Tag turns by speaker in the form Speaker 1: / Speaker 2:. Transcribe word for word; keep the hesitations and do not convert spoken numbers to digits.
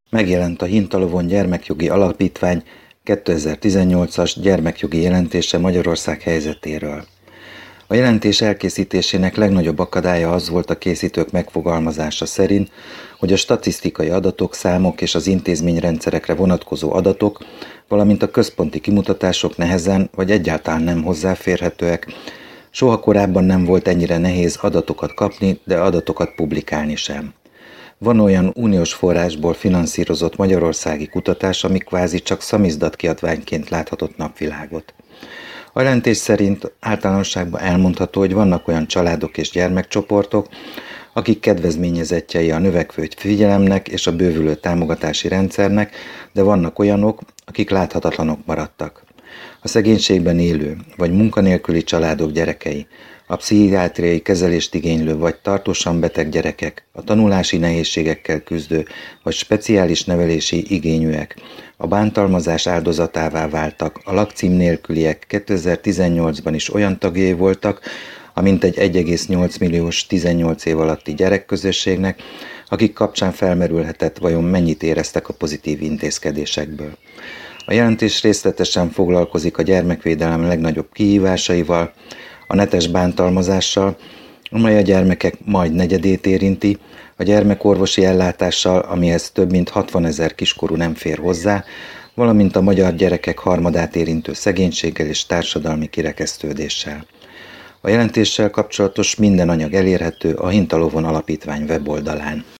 Speaker 1: Megjelent a Hintalovon Gyermekjogi Alapítvány kétezer-tizennyolcas gyermekjogi jelentése Magyarország helyzetéről. A jelentés elkészítésének legnagyobb akadálya az volt a készítők megfogalmazása szerint, hogy a statisztikai adatok, számok és az intézményrendszerekre vonatkozó adatok, valamint a központi kimutatások nehezen vagy egyáltalán nem hozzáférhetőek. Soha korábban nem volt ennyire nehéz adatokat kapni, de adatokat publikálni sem. Van olyan uniós forrásból finanszírozott magyarországi kutatás, ami kvázi csak szamizdatkiadványként láthatott napvilágot. A jelentés szerint általánosságban elmondható, hogy vannak olyan családok és gyermekcsoportok, akik kedvezményezettjei a növekvő figyelemnek és a bővülő támogatási rendszernek, de vannak olyanok, akik láthatatlanok maradtak. A szegénységben élő vagy munkanélküli családok gyerekei, a pszichiátriai kezelést igénylő vagy tartósan beteg gyerekek, a tanulási nehézségekkel küzdő vagy speciális nevelési igényűek, a bántalmazás áldozatává váltak, a lakcím nélküliek kétezer-tizennyolcban is olyan tagjai voltak, a mintegy egy egész nyolc milliós tizennyolc év alatti gyerekközösségnek, akik kapcsán felmerülhetett, vajon mennyit éreztek a pozitív intézkedésekből. A jelentés részletesen foglalkozik a gyermekvédelem legnagyobb kihívásaival, a netes bántalmazással, amely a gyermekek majd negyedét érinti, a gyermekorvosi ellátással, amihez több mint hatvanezer kiskorú nem fér hozzá, valamint a magyar gyerekek harmadát érintő szegénységgel és társadalmi kirekesztődéssel. A jelentéssel kapcsolatos minden anyag elérhető a Hintalovon Alapítvány weboldalán.